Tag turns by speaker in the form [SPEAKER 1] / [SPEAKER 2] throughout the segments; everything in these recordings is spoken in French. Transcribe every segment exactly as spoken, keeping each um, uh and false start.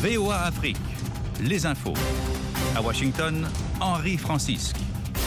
[SPEAKER 1] V O A Afrique, les infos. À Washington, Henri Francisque.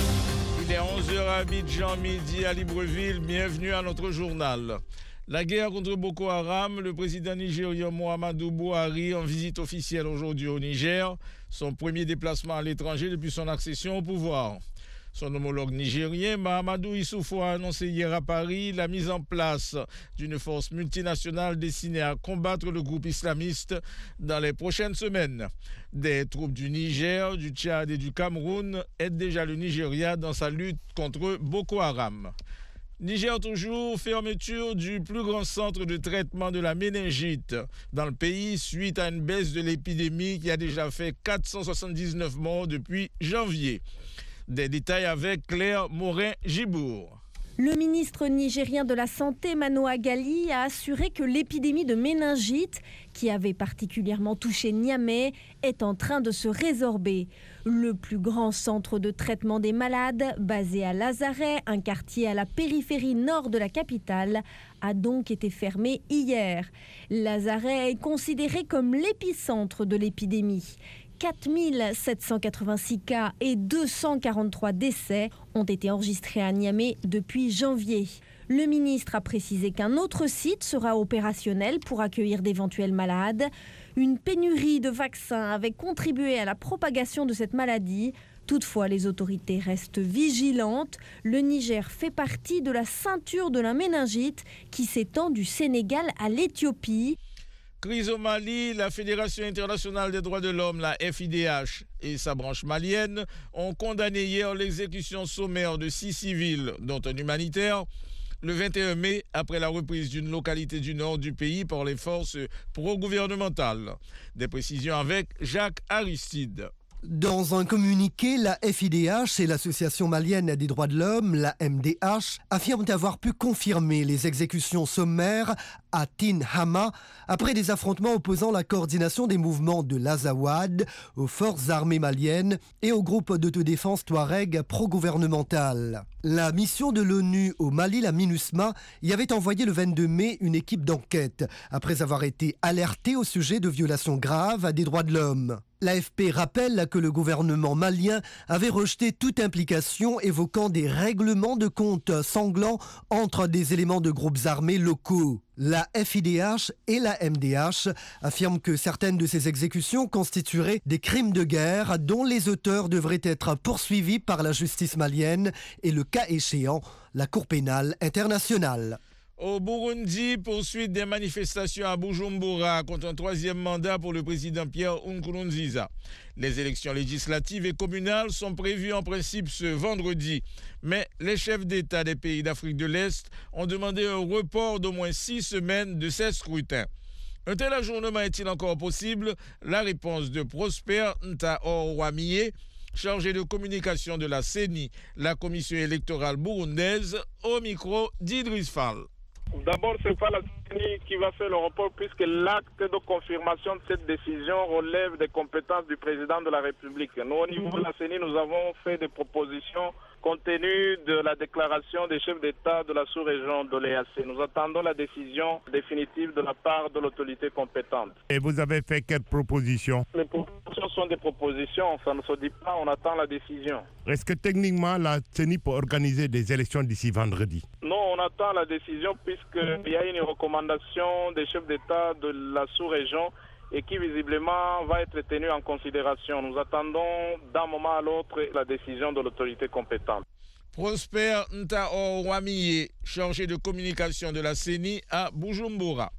[SPEAKER 2] Il est onze heures à Abidjan, midi à Libreville. Bienvenue à notre journal. La guerre contre Boko Haram, le président nigérien Muhammadu Buhari en visite officielle aujourd'hui au Niger, son premier déplacement à l'étranger depuis son accession au pouvoir. Son homologue nigérien, Mahamadou Issoufou, a annoncé hier à Paris la mise en place d'une force multinationale destinée à combattre le groupe islamiste dans les prochaines semaines. Des troupes du Niger, du Tchad et du Cameroun aident déjà le Nigeria dans sa lutte contre Boko Haram. Niger toujours, fermeture du plus grand centre de traitement de la méningite dans le pays suite à une baisse de l'épidémie qui a déjà fait quatre cent soixante-dix-neuf morts depuis janvier. Des détails avec Claire Morin-Gibour.
[SPEAKER 3] Le ministre nigérien de la Santé, Manoa Gali, a assuré que l'épidémie de méningite, qui avait particulièrement touché Niamey, est en train de se résorber. Le plus grand centre de traitement des malades, basé à Lazaret, un quartier à la périphérie nord de la capitale, a donc été fermé hier. Lazaret est considéré comme l'épicentre de l'épidémie. quatre mille sept cent quatre-vingt-six cas et deux cent quarante-trois décès ont été enregistrés à Niamey depuis janvier. Le ministre a précisé qu'un autre site sera opérationnel pour accueillir d'éventuels malades. Une pénurie de vaccins avait contribué à la propagation de cette maladie. Toutefois, les autorités restent vigilantes. Le Niger fait partie de la ceinture de la méningite qui s'étend du Sénégal à l'Éthiopie.
[SPEAKER 2] Crise au Mali, la Fédération internationale des droits de l'homme, la F I D H, et sa branche malienne ont condamné hier l'exécution sommaire de six civils, dont un humanitaire, le vingt et un mai, après la reprise d'une localité du nord du pays par les forces pro-gouvernementales. Des précisions avec Jacques Aristide.
[SPEAKER 4] Dans un communiqué, la F I D H et l'Association malienne des droits de l'homme, la M D H, affirment avoir pu confirmer les exécutions sommaires à Tin Hama après des affrontements opposant la coordination des mouvements de l'Azawad aux forces armées maliennes et au groupe d'autodéfense Touareg pro-gouvernemental. La mission de l'ONU au Mali, la MINUSMA, y avait envoyé le vingt-deux mai une équipe d'enquête après avoir été alertée au sujet de violations graves des droits de l'homme. L'A F P rappelle que le gouvernement malien avait rejeté toute implication évoquant des règlements de compte sanglants entre des éléments de groupes armés locaux. La F I D H et la M D H affirment que certaines de ces exécutions constitueraient des crimes de guerre dont les auteurs devraient être poursuivis par la justice malienne et, le cas échéant, la Cour pénale internationale.
[SPEAKER 2] Au Burundi, poursuite des manifestations à Bujumbura contre un troisième mandat pour le président Pierre Nkurunziza. Les élections législatives et communales sont prévues en principe ce vendredi. Mais les chefs d'État des pays d'Afrique de l'Est ont demandé un report d'au moins six semaines de ces scrutins. Un tel ajournement est-il encore possible? La réponse de Prosper Ntaorwamiye, chargé de communication de la C E N I, la commission électorale burundaise, au micro d'Idriss Fall.
[SPEAKER 5] D'abord, ce n'est pas la C E N I qui va faire le report puisque l'acte de confirmation de cette décision relève des compétences du président de la République. Nous, au niveau de la C E N I, nous avons fait des propositions compte tenu de la déclaration des chefs d'État de la sous-région de l'E A C. Nous attendons la décision définitive de la part de l'autorité compétente.
[SPEAKER 6] Et vous avez fait quelles propositions?
[SPEAKER 5] Les propositions sont des propositions, ça ne se dit pas, on attend la décision.
[SPEAKER 6] Est-ce que techniquement la C E N I peut organiser des élections d'ici vendredi?
[SPEAKER 5] Non, on attend la décision puisqu'il y a une recommandation des chefs d'État de la sous-région et qui visiblement va être tenue en considération. Nous attendons d'un moment à l'autre la décision de l'autorité compétente.
[SPEAKER 2] Prosper Ntaorwamiye, chargé de communication de la C E N I à Bujumbura.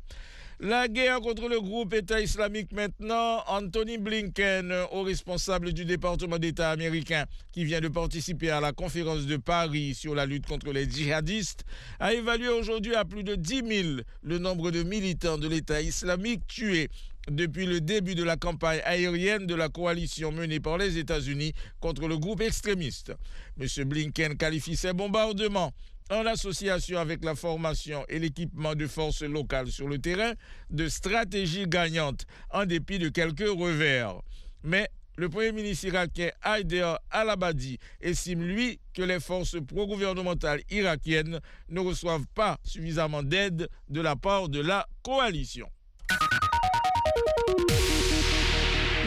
[SPEAKER 2] La guerre contre le groupe État islamique maintenant, Anthony Blinken, haut responsable du département d'État américain qui vient de participer à la conférence de Paris sur la lutte contre les djihadistes, a évalué aujourd'hui à plus de dix mille le nombre de militants de l'État islamique tués depuis le début de la campagne aérienne de la coalition menée par les États-Unis contre le groupe extrémiste. M. Blinken qualifie ces bombardements en association avec la formation et l'équipement de forces locales sur le terrain, de stratégies gagnantes en dépit de quelques revers. Mais le Premier ministre irakien Haider al-Abadi estime, lui, que les forces pro-gouvernementales irakiennes ne reçoivent pas suffisamment d'aide de la part de la coalition.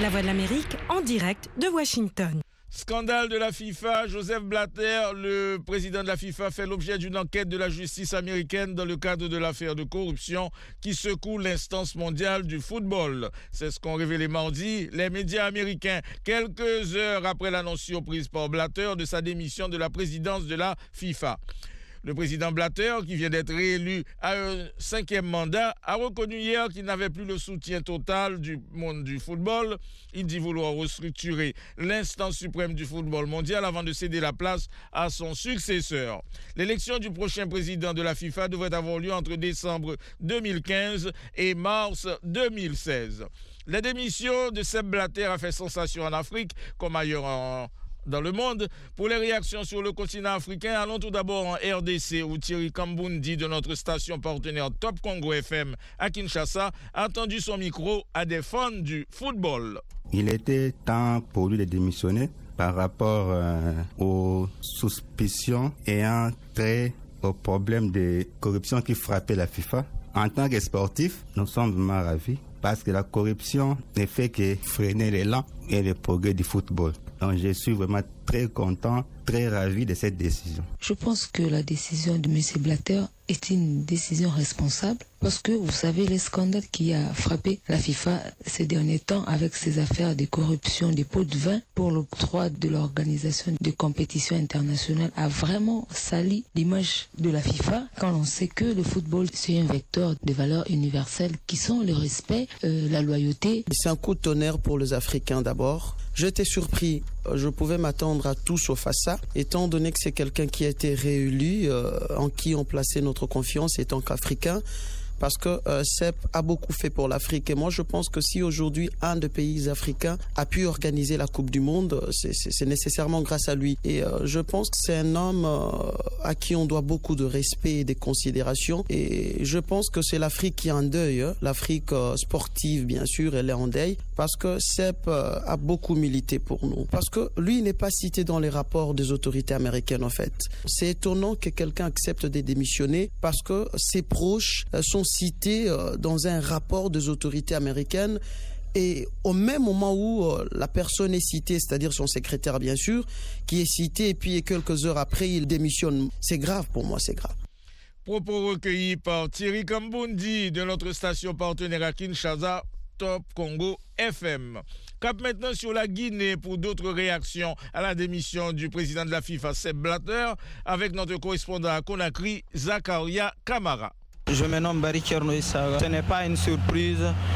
[SPEAKER 7] La Voix de l'Amérique en direct de Washington.
[SPEAKER 2] Scandale de la FIFA, Joseph Blatter, le président de la FIFA, fait l'objet d'une enquête de la justice américaine dans le cadre de l'affaire de corruption qui secoue l'instance mondiale du football. C'est ce qu'ont révélé mardi les médias américains, quelques heures après l'annonce surprise par Blatter de sa démission de la présidence de la FIFA. Le président Blatter, qui vient d'être réélu à un cinquième mandat, a reconnu hier qu'il n'avait plus le soutien total du monde du football. Il dit vouloir restructurer l'instance suprême du football mondial avant de céder la place à son successeur. L'élection du prochain président de la FIFA devrait avoir lieu entre décembre deux mille quinze et mars deux mille seize. La démission de Sepp Blatter a fait sensation en Afrique, comme ailleurs en dans le monde. Pour les réactions sur le continent africain, allons tout d'abord en R D C où Thierry Kambundi de notre station partenaire Top Congo F M à Kinshasa a tendu son micro à des fans du football.
[SPEAKER 8] Il était temps pour lui de démissionner par rapport euh, aux suspicions ayant trait aux problèmes de corruption qui frappaient la FIFA. En tant que sportif, nous sommes vraiment ravis parce que la corruption ne fait que freiner l'élan et le progrès du football. Donc je suis vraiment très content, très ravi de cette décision.
[SPEAKER 9] Je pense que la décision de M. Blatter est une décision responsable parce que vous savez les scandales qui a frappé la FIFA ces derniers temps avec ces affaires de corruption des pots de vin pour l'octroi de l'organisation de compétitions internationales a vraiment sali l'image de la FIFA quand on sait que le football c'est un vecteur de valeurs universelles qui sont le respect, euh, la loyauté.
[SPEAKER 10] C'est un coup de tonnerre pour les Africains d'abord. J'étais surpris, je pouvais m'attendre à tout sauf à ça, étant donné que c'est quelqu'un qui a été réélu, euh, en qui on plaçait notre confiance étant qu'Africain, parce que euh, Sepp a beaucoup fait pour l'Afrique. Et moi, je pense que si aujourd'hui un des pays africains a pu organiser la Coupe du Monde, c'est, c'est, c'est nécessairement grâce à lui. Et euh, je pense que c'est un homme euh, à qui on doit beaucoup de respect et de considération. Et je pense que c'est l'Afrique qui est en deuil. Hein. L'Afrique euh, sportive, bien sûr, elle est en deuil. Parce que Sepp euh, a beaucoup milité pour nous. Parce que lui n'est pas cité dans les rapports des autorités américaines, en fait. C'est étonnant que quelqu'un accepte de démissionner parce que ses proches euh, sont cités euh, dans un rapport des autorités américaines. Et au même moment où euh, la personne est citée, c'est-à-dire son secrétaire, bien sûr, qui est cité, et puis quelques heures après, il démissionne. C'est grave pour moi, c'est grave.
[SPEAKER 2] Propos recueillis par Thierry Kambundi de notre station partenaire à Kinshasa, Top Congo F M. Cap maintenant sur la Guinée pour d'autres réactions à la démission du président de la FIFA, Sepp Blatter, avec notre correspondant à Conakry, Zakaria Kamara.
[SPEAKER 11] Je me nomme Barry Issa. Ce n'est pas une surprise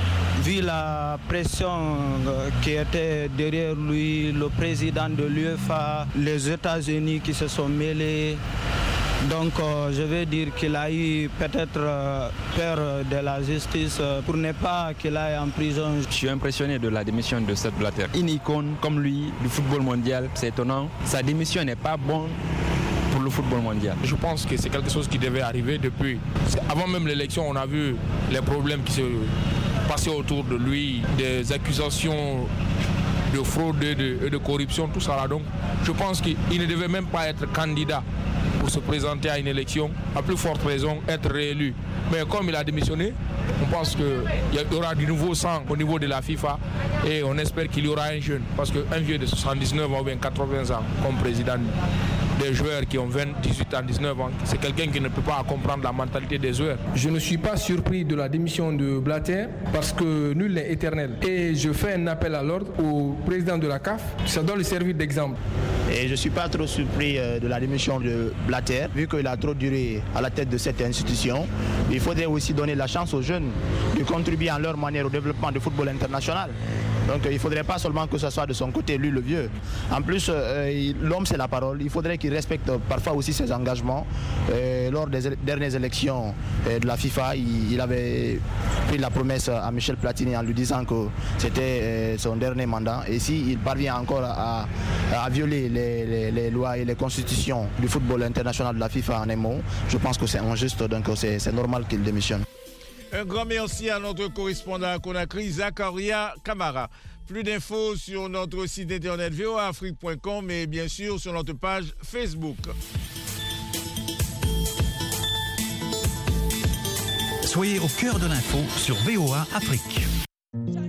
[SPEAKER 11] vu la pression qui était derrière lui, le président de l'UEFA, les États-Unis qui se sont mêlés. Donc euh, je vais dire qu'il a eu peut-être euh, peur de la justice euh, pour ne pas qu'il aille en prison.
[SPEAKER 12] Je suis impressionné de la démission de Sepp Blatter. Une icône comme lui du football mondial, c'est étonnant. Sa démission n'est pas bonne pour le football mondial.
[SPEAKER 13] Je pense que c'est quelque chose qui devait arriver depuis. Avant même l'élection, on a vu les problèmes qui se passaient autour de lui, des accusations de fraude et de, de corruption, tout ça là. Donc je pense qu'il ne devait même pas être candidat pour se présenter à une élection, à plus forte raison être réélu. Mais comme il a démissionné, on pense qu'il y aura du nouveau sang au niveau de la FIFA et on espère qu'il y aura un jeune. Parce qu'un vieux de soixante-dix-neuf ans ou bien quatre-vingts ans comme président des joueurs qui ont vingt, dix-huit ans, dix-neuf ans, c'est quelqu'un qui ne peut pas comprendre la mentalité des joueurs.
[SPEAKER 14] Je ne suis pas surpris de la démission de Blatter parce que nul n'est éternel. Et je fais un appel à l'ordre au président de la C A F, ça doit lui servir d'exemple.
[SPEAKER 15] Et je ne suis pas trop surpris de la démission de Blatter, vu qu'il a trop duré à la tête de cette institution. Il faudrait aussi donner la chance aux jeunes de contribuer à leur manière au développement du football international. Donc il ne faudrait pas seulement que ce soit de son côté, lui le vieux. En plus, euh, l'homme c'est la parole. Il faudrait qu'il respecte parfois aussi ses engagements. Euh, lors des dernières élections euh, de la FIFA, il, il avait pris la promesse à Michel Platini en lui disant que c'était euh, son dernier mandat. Et s'il parvient encore à, à violer les, les, les lois et les constitutions du football international de la FIFA en un mot, je pense que c'est injuste. Donc c'est, c'est normal qu'il démissionne.
[SPEAKER 2] Un grand merci à notre correspondant à Conakry, Zakaria Kamara. Plus d'infos sur notre site internet v o a afrique point com et bien sûr sur notre page Facebook.
[SPEAKER 1] Soyez au cœur de l'info sur V O A Afrique.